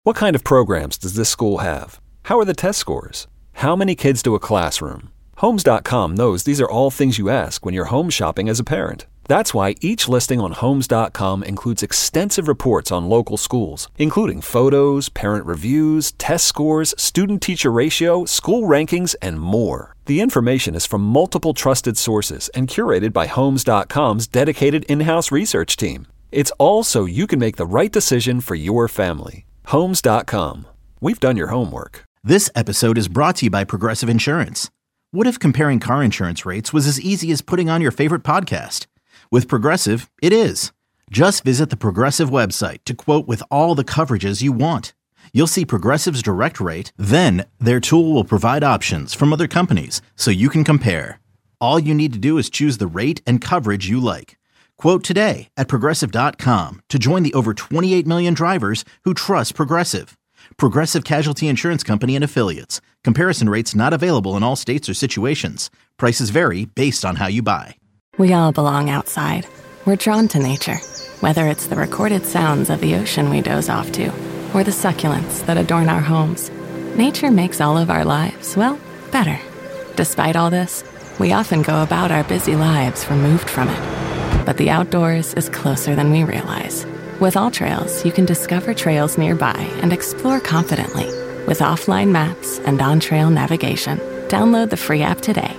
What kind of programs does this school have? How are the test scores? How many kids do a classroom? Homes.com knows these are all things you ask when you're home shopping as a parent. That's why each listing on Homes.com includes extensive reports on local schools, including photos, parent reviews, test scores, student-teacher ratio, school rankings, and more. The information is from multiple trusted sources and curated by Homes.com's dedicated in-house research team. It's all so you can make the right decision for your family. Homes.com. We've done your homework. This episode is brought to you by Progressive Insurance. What if comparing car insurance rates was as easy as putting on your favorite podcast? With Progressive, it is. Just visit the Progressive website to quote with all the coverages you want. You'll see Progressive's direct rate, then their tool will provide options from other companies so you can compare. All you need to do is choose the rate and coverage you like. Quote today at Progressive.com to join the over 28 million drivers who trust Progressive. Progressive Casualty Insurance Company and Affiliates. Comparison rates not available in all states or situations. Prices vary based on how you buy. We all belong outside. We're drawn to nature, whether it's the recorded sounds of the ocean we doze off to, or the succulents that adorn our homes. Nature makes all of our lives, well, better. Despite all this, we often go about our busy lives removed from it. But the outdoors is closer than we realize. With AllTrails, you can discover trails nearby and explore confidently with offline maps and on-trail navigation. Download the free app today.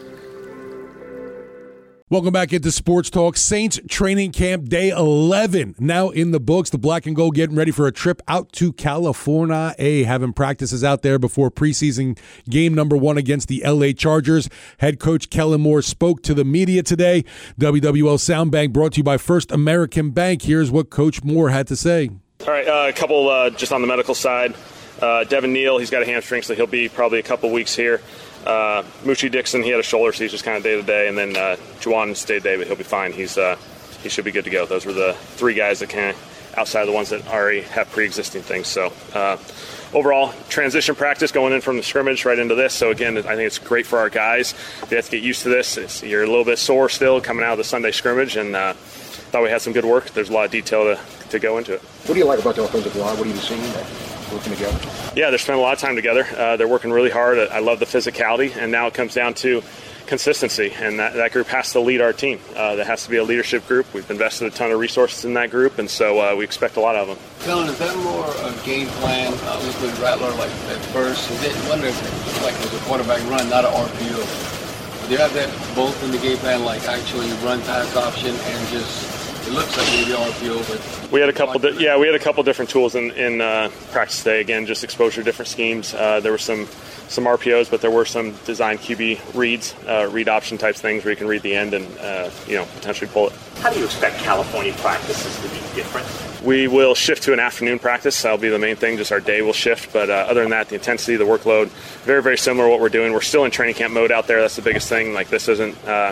Welcome back into Sports Talk. Saints training camp day 11 now in the books. The Black and Gold getting ready for a trip out to California, having practices out there before preseason game number 1 against the LA Chargers. Head coach Kellen Moore spoke to the media today. WWL Soundbank brought to you by First American Bank. Here's what Coach Moore had to say. All right, a couple just on the medical side. Devin Neal, he's got a hamstring, so he'll be probably a couple weeks here. Moochie Dixon, he had a shoulder, so he's just kind of day-to-day. And then Juwan stayed day, but he'll be fine. He should be good to go. Those were the 3 guys that kind of outside of the ones that already have pre-existing things. So overall, transition practice going in from the scrimmage right into this. So, again, I think it's great for our guys. They have to get used to this. You're a little bit sore still coming out of the Sunday scrimmage, and thought we had some good work. There's a lot of detail to go into it. What do you like about the offensive line? What are you seeing there? Working together? Yeah, they're spending a lot of time together. They're working really hard. I love the physicality, and now it comes down to consistency, and that group has to lead our team. That has to be a leadership group. We've invested a ton of resources in that group, and so we expect a lot of them. Kellen, is that more a game plan with Rattler like at first? Is it wonder if like it was a quarterback run, not an RPO? Do you have that both in the game plan, like actually run pass option and just it looks like maybe RPO, but we had a couple different tools in practice today. Again, just exposure to different schemes. There were some RPOs, but there were some design QB reads, read option types things where you can read the end and potentially pull it. How do you expect California practices to be different? We will shift to an afternoon practice. That'll be the main thing. Just our day will shift. But other than that, the intensity, the workload, very, very similar to what we're doing. We're still in training camp mode out there. That's the biggest thing. Like this isn't a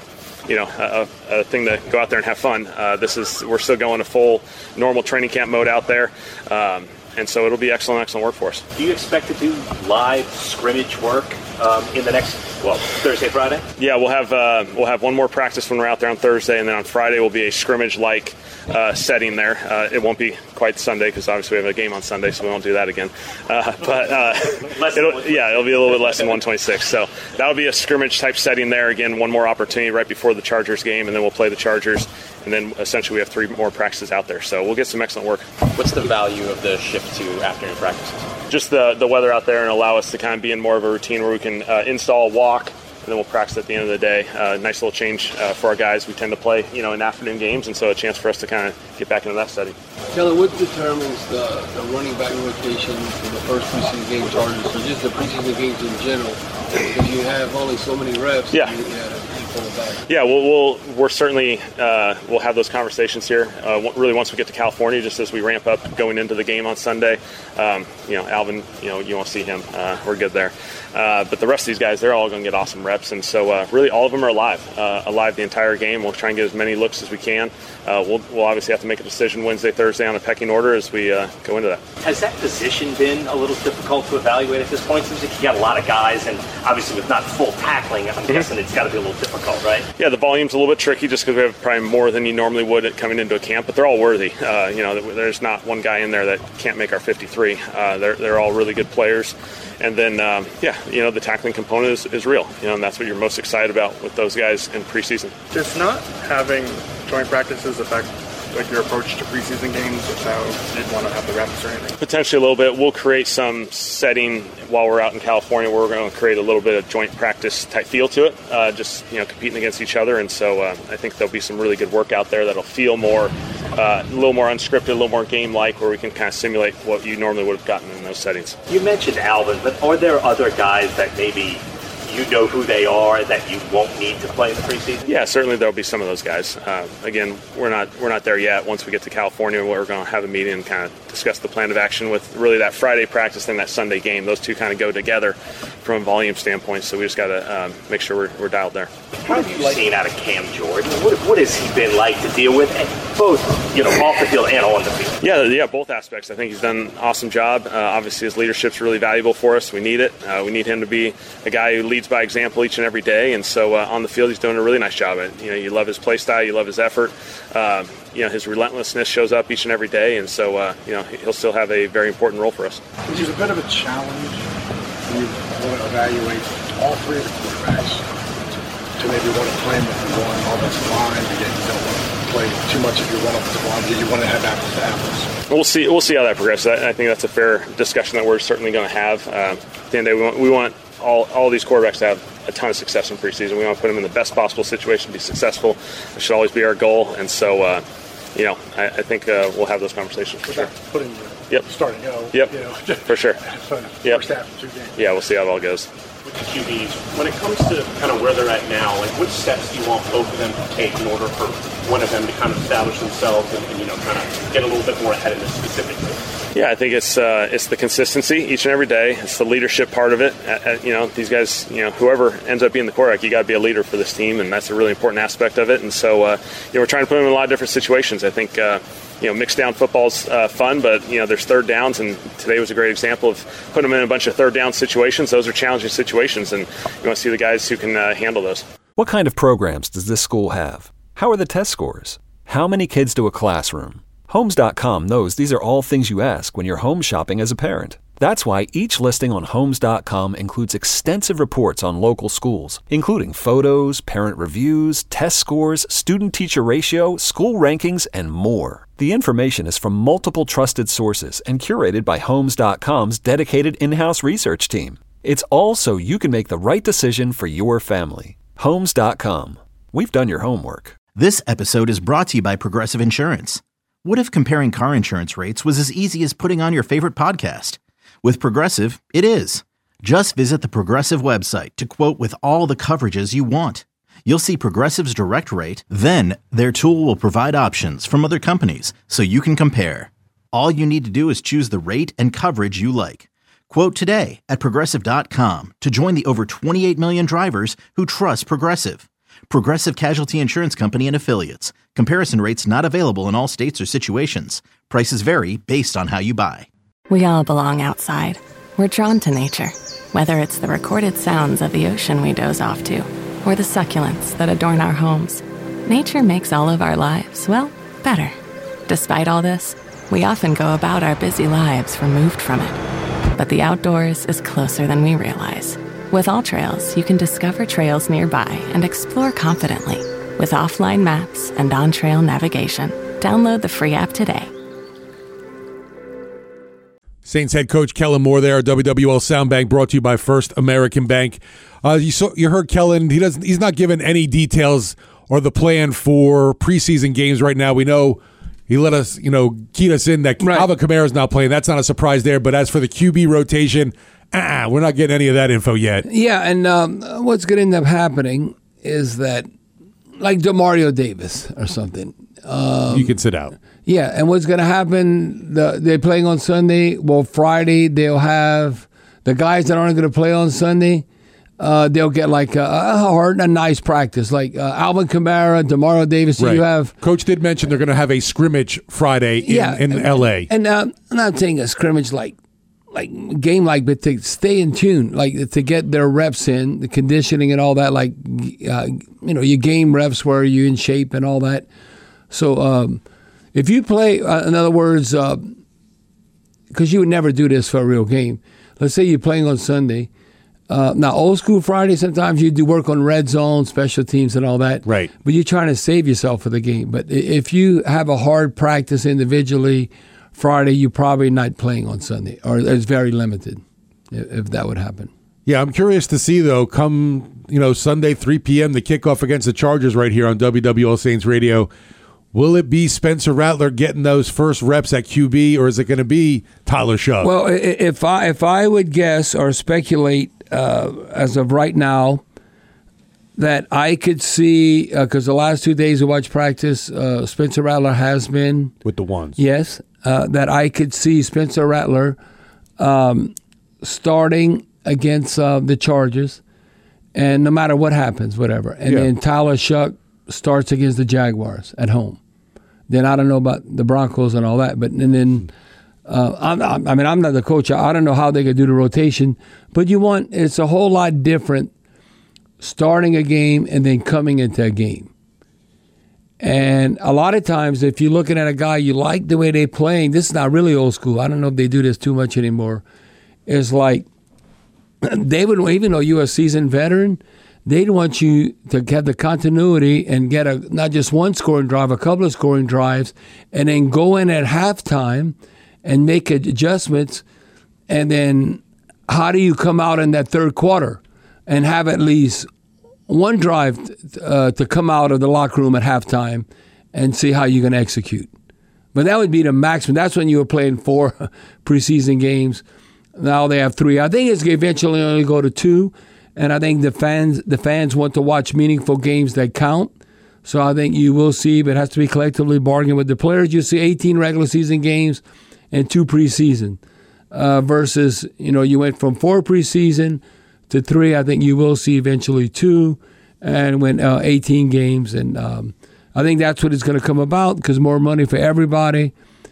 thing to go out there and have fun. We're still going to full normal training camp mode out there. And so it'll be excellent work for us. Do you expect to do live scrimmage work in the next, Thursday, Friday? Yeah, we'll have one more practice when we're out there on Thursday, and then on Friday will be a scrimmage-like setting there. It won't be quite Sunday because obviously we have a game on Sunday, so we won't do that again. It'll be a little bit less than 126. So that'll be a scrimmage-type setting there. Again, one more opportunity right before the Chargers game, and then we'll play the Chargers. And then essentially we have 3 more practices out there. So we'll get some excellent work. What's the value of the shift to afternoon practices? Just the weather out there and allow us to kind of be in more of a routine where we can install, walk, and then we'll practice at the end of the day. Nice little change for our guys. We tend to play, in afternoon games, and so a chance for us to kind of get back into that setting. Kelly, what determines the running back rotation for the first preseason game Chargers, or just the preseason games in general? Because you have only so many reps. Yeah. Yeah, we're certainly we'll have those conversations here. Really, once we get to California, just as we ramp up going into the game on Sunday. Alvin, you won't see him. We're good there. But the rest of these guys, they're all going to get awesome reps, and so really all of them are alive the entire game. We'll try and get as many looks as we can. We'll obviously have to make a decision Wednesday, Thursday on a pecking order as we go into that. Has that position been a little difficult to evaluate at this point? Seems like you got a lot of guys, and obviously with not full tackling, I'm guessing it's got to be a little difficult difficult, right? Yeah, the volume's a little bit tricky just because we have probably more than you normally would coming into a camp, but they're all worthy. There's not one guy in there that can't make our 53. They're all really good players. And then, the tackling component is real, and that's what you're most excited about with those guys in preseason. Does not having joint practices affect your approach to preseason games with how you'd want to have the reps or anything? Potentially a little bit. We'll create some setting while we're out in California where we're going to create a little bit of joint practice type feel to it, competing against each other. And so I think there'll be some really good work out there that'll feel more, a little more unscripted, a little more game-like, where we can kind of simulate what you normally would have gotten in those settings. You mentioned Alvin, but are there other guys that maybe you know who they are that you won't need to play in the preseason? Yeah, certainly there'll be some of those guys. Again, we're not there yet. Once we get to California, we're going to have a meeting and kind of discuss the plan of action with really that Friday practice and that Sunday game. Those two kind of go together from a volume standpoint, so we just got to make sure we're dialed there. What have you seen out of Cam Jordan? What has he been like to deal with, both off the field and on the field? Yeah, both aspects. I think he's done an awesome job. Obviously, his leadership's really valuable for us. We need it. We need him to be a guy who leads by example each and every day, and so on the field he's doing a really nice job. You love his play style, you love his effort. His relentlessness shows up each and every day, and so he'll still have a very important role for us. Which is a bit of a challenge when you want to evaluate all three of the quarterbacks to maybe want to play them with one offensive line, but yet you don't want to play too much of your one offensive line, but you want to have apples to apples. We'll see how that progresses. I think that's a fair discussion that we're certainly going to have. At the end of the day, we want all these quarterbacks to have a ton of success in preseason. We want to put them in the best possible situation to be successful. That should always be our goal. And so, I think we'll have those conversations for sure. Putting the starting go. Yep, for sure. First half of 2 games. Yeah, we'll see how it all goes. With the QBs, when it comes to kind of where they're at now, which steps do you want both of them to take in order for one of them to kind of establish themselves and kind of get a little bit more ahead of this specifically? Yeah, I think it's the consistency each and every day. It's the leadership part of it. These guys, whoever ends up being the quarterback, you got to be a leader for this team, and that's a really important aspect of it. And so, we're trying to put them in a lot of different situations. I think, mixed down football's fun, but there's third downs, and today was a great example of putting them in a bunch of third down situations. Those are challenging situations, and you want to see the guys who can handle those. What kind of programs does this school have? How are the test scores? How many kids do a classroom? Homes.com knows these are all things you ask when you're home shopping as a parent. That's why each listing on Homes.com includes extensive reports on local schools, including photos, parent reviews, test scores, student-teacher ratio, school rankings, and more. The information is from multiple trusted sources and curated by Homes.com's dedicated in-house research team. It's all so you can make the right decision for your family. Homes.com. We've done your homework. This episode is brought to you by Progressive Insurance. What if comparing car insurance rates was as easy as putting on your favorite podcast? With Progressive, it is. Just visit the Progressive website to quote with all the coverages you want. You'll see Progressive's direct rate, then their tool will provide options from other companies so you can compare. All you need to do is choose the rate and coverage you like. Quote today at Progressive.com to join the over 28 million drivers who trust Progressive. Progressive Casualty Insurance Company and Affiliates. Comparison rates not available in all states or situations. Prices vary based on how you buy. We all belong outside. We're drawn to nature, whether it's the recorded sounds of the ocean we doze off to, or the succulents that adorn our homes. Nature makes all of our lives, better. Despite all this, we often go about our busy lives removed from it. But the outdoors is closer than we realize. With AllTrails, you can discover trails nearby and explore confidently. With offline maps and on-trail navigation, download the free app today. Saints head coach Kellen Moore there, WWL Soundbank, brought to you by First American Bank. You heard Kellen. He's not given any details or the plan for preseason games right now. We know he let us, keyed us in that Alvin Kamara's not playing. That's not a surprise there. But as for the QB rotation, we're not getting any of that info yet. Yeah, and what's going to end up happening is that, like DeMario Davis or something. You can sit out. Yeah, and what's going to happen, they're playing on Sunday. Well, Friday, they'll have the guys that aren't going to play on Sunday, they'll get like a nice practice, like Alvin Kamara, DeMario Davis. So you have Coach did mention they're going to have a scrimmage Friday in L.A. And I'm not saying a scrimmage like but to stay in tune, like to get their reps in, the conditioning and all that, like, your game reps where you're in shape and all that. So if you play, in other words, because you would never do this for a real game. Let's say you're playing on Sunday. Now, old school Friday, sometimes you do work on red zone, special teams and all that. Right. But you're trying to save yourself for the game. But if you have a hard practice individually Friday, you're probably not playing on Sunday, or it's very limited if that would happen. Yeah, I'm curious to see, though, come Sunday, 3 p.m., the kickoff against the Chargers right here on WWL Saints Radio. Will it be Spencer Rattler getting those first reps at QB, or is it going to be Tyler Shough? Well, if I would guess or speculate as of right now, that I could see, because the last 2 days of watch practice, Spencer Rattler has been with the ones. Yes, that I could see Spencer Rattler starting against the Chargers, and no matter what happens, whatever. And then Tyler Shough starts against the Jaguars at home. Then I don't know about the Broncos and all that, but then I'm not the coach. I don't know how they could do the rotation, but it's a whole lot different starting a game and then coming into a game. And a lot of times, if you're looking at a guy, you like the way they're playing. This is not really old school. I don't know if they do this too much anymore. It's like they would, even though you're a seasoned veteran, they'd want you to get the continuity and get not just one scoring drive, a couple of scoring drives, and then go in at halftime and make adjustments. And then how do you come out in that third quarter and have at least one drive to come out of the locker room at halftime and see how you're going to execute? But that would be the maximum. That's when you were playing 4 preseason games. Now they have 3. I think it's going to eventually only go to 2. And I think the fans want to watch meaningful games that count. So I think you will see, but it has to be collectively bargained with the players. You see 18 regular season games and 2 preseason versus, you went from 4 preseason to 3. I think you will see eventually 2 and went 18 games. And I think that's what is going to come about because more money for everybody.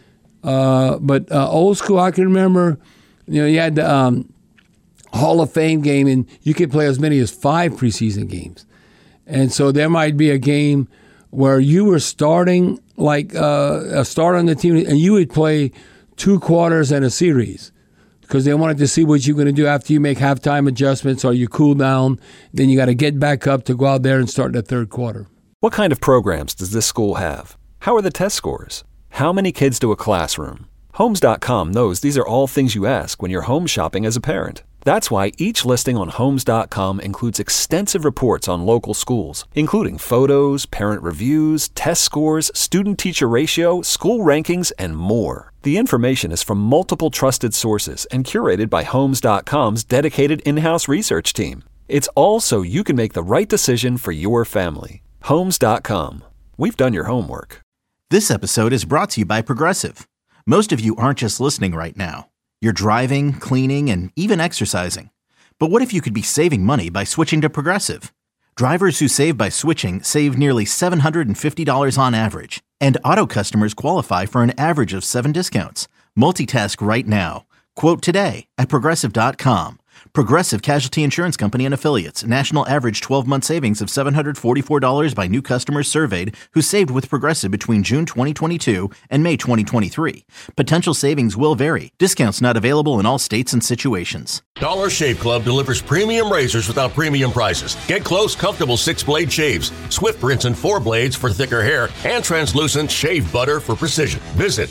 But old school, I can remember, you had the Hall of Fame game, and you could play as many as 5 preseason games. And so there might be a game where you were starting like a starter on the team, and you would play 2 quarters and a series because they wanted to see what you're going to do after you make halftime adjustments or you cool down. Then you got to get back up to go out there and start the third quarter. What kind of programs does this school have? How are the test scores? How many kids do a classroom? Homes.com knows these are all things you ask when you're home shopping as a parent. That's why each listing on Homes.com includes extensive reports on local schools, including photos, parent reviews, test scores, student-teacher ratio, school rankings, and more. The information is from multiple trusted sources and curated by Homes.com's dedicated in-house research team. It's all so you can make the right decision for your family. Homes.com. We've done your homework. This episode is brought to you by Progressive. Most of you aren't just listening right now. You're driving, cleaning, and even exercising. But what if you could be saving money by switching to Progressive? Drivers who save by switching save nearly $750 on average. And auto customers qualify for an average of 7 discounts. Multitask right now. Quote today at Progressive.com. Progressive Casualty Insurance Company and Affiliates. National average 12-month savings of $744 by new customers surveyed who saved with Progressive between June 2022 and May 2023. Potential savings will vary. Discounts not available in all states and situations. Dollar Shave Club delivers premium razors without premium prices. Get close, comfortable 6-blade shaves, Swift rinse and 4 blades for thicker hair, and translucent shave butter for precision. Visit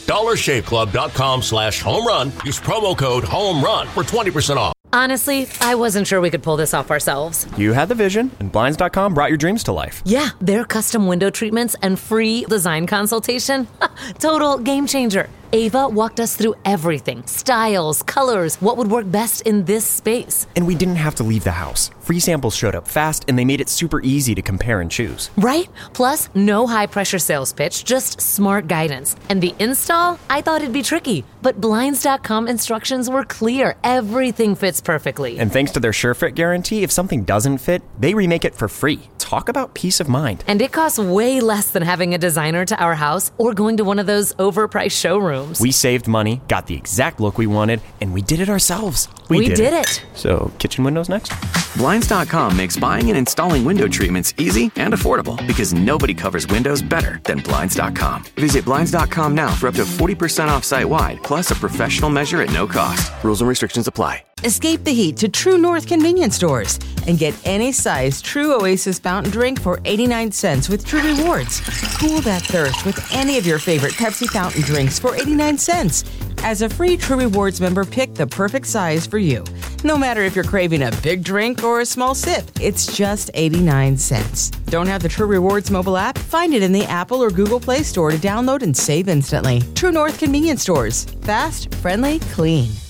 dollarshaveclub.com/home run. Use promo code HOMERUN for 20% off. Honestly, I wasn't sure we could pull this off ourselves. You had the vision, and Blinds.com brought your dreams to life. Yeah, their custom window treatments and free design consultation. Total game changer. Ava walked us through everything. Styles, colors, what would work best in this space. And we didn't have to leave the house. Free samples showed up fast, and they made it super easy to compare and choose. Right? Plus, no high-pressure sales pitch, just smart guidance. And the install? I thought it'd be tricky. But Blinds.com instructions were clear. Everything fits perfectly. And thanks to their SureFit guarantee, if something doesn't fit, they remake it for free. talk about peace of mind. And it costs way less than having a designer to our house or going to one of those overpriced showrooms. We saved money, got the exact look we wanted, and we did it ourselves. We did it. So, kitchen windows next? Blinds.com makes buying and installing window treatments easy and affordable because nobody covers windows better than Blinds.com. Visit Blinds.com now for up to 40% off site-wide, plus a professional measure at no cost. Rules and restrictions apply. Escape the heat to True North convenience stores and get any size True Oasis fountain drink for 89 cents with True Rewards. Cool that thirst with any of your favorite Pepsi fountain drinks for 89 cents. As a free True Rewards member, pick the perfect size for you. No matter if you're craving a big drink or a small sip, it's just 89 cents. Don't have the True Rewards mobile app? Find it in the Apple or Google Play Store to download and save instantly. True North convenience stores. Fast, friendly, clean.